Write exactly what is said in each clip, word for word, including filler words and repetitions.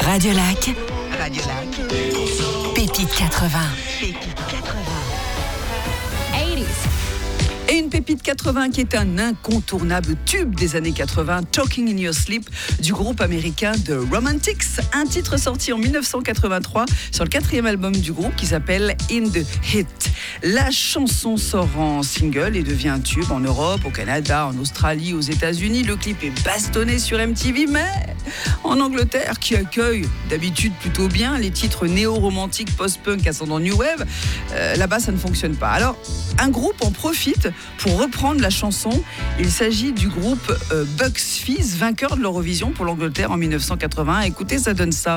Radio Lac. Radio Lac. Pépite quatre-vingts. Pépite quatre-vingts. eighties. Et une pépite quatre-vingts qui est un incontournable tube des années quatre-vingts, Talking in Your Sleep, du groupe américain The Romantics. Un titre sorti en dix-neuf cent quatre-vingt-trois sur le quatrième album du groupe qui s'appelle In the Hit. La chanson sort en single et devient un tube en Europe, au Canada, en Australie, aux États-Unis. Le clip est bastonné sur M T V, mais en Angleterre, qui accueille d'habitude plutôt bien les titres néo-romantiques, post-punk, ascendant new wave, euh, là-bas ça ne fonctionne pas. Alors, un groupe en profite pour reprendre la chanson. Il s'agit du groupe euh, Bucks Fizz, vainqueur de l'Eurovision pour l'Angleterre en dix-neuf cent quatre-vingts. Écoutez, ça donne ça.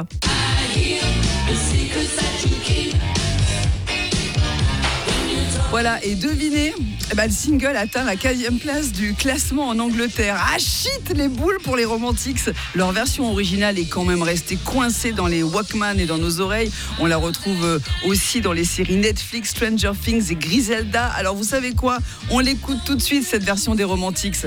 Voilà, et devinez, eh ben, le single atteint la quinzième place du classement en Angleterre. Ah shit, les boules pour les Romantics. Leur version originale est quand même restée coincée dans les Walkman et dans nos oreilles. On la retrouve aussi dans les séries Netflix, Stranger Things et Griselda. Alors vous savez quoi ? On l'écoute tout de suite, cette version des Romantics.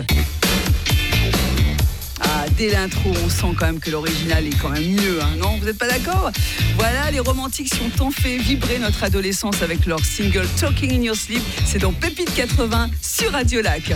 Ah, dès l'intro, on sent quand même que l'original est quand même mieux, hein, non ? Vous n'êtes pas d'accord ? Voilà, les Romantics qui ont tant fait vibrer notre adolescence avec leur single Talking in Your Sleep. C'est dans Pépite quatre-vingts sur Radio Lac.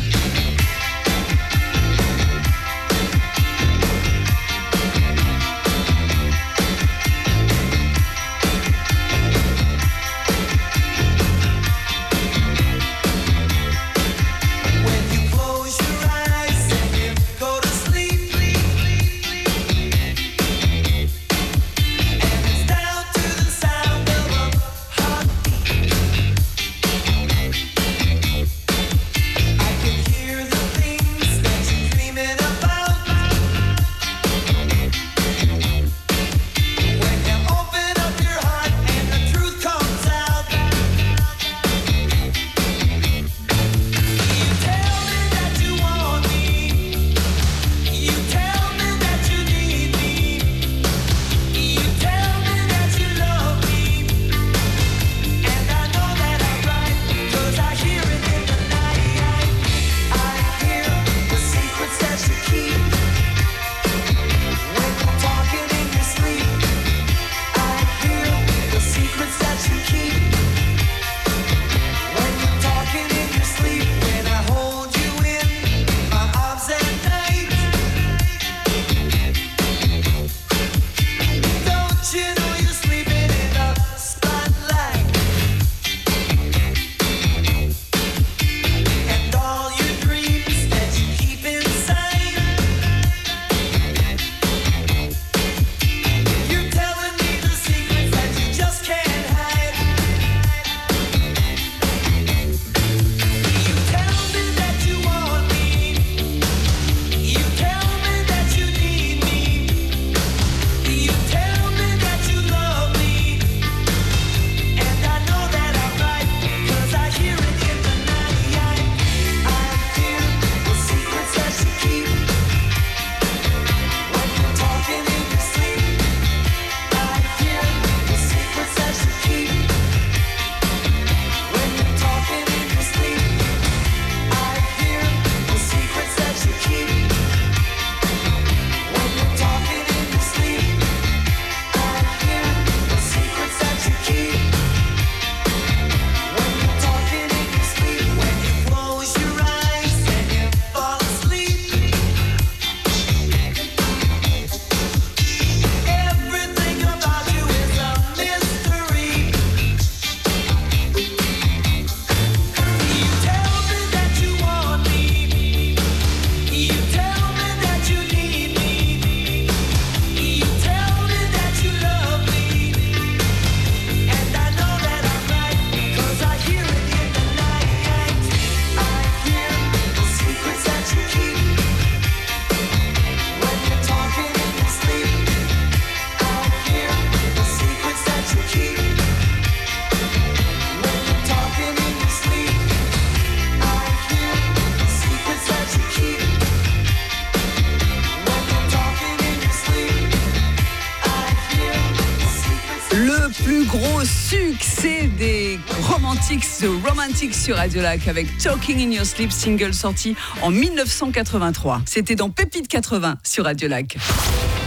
plus gros succès des Romantics, The Romantics sur Radio Lac avec Talking in Your Sleep, single sorti en dix-neuf cent quatre-vingt-trois. C'était dans Pépite quatre-vingts sur Radio Lac.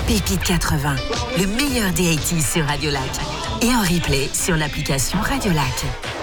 Pépite quatre-vingts, le meilleur des eighties sur Radio Lac. Et en replay sur l'application Radio Lac.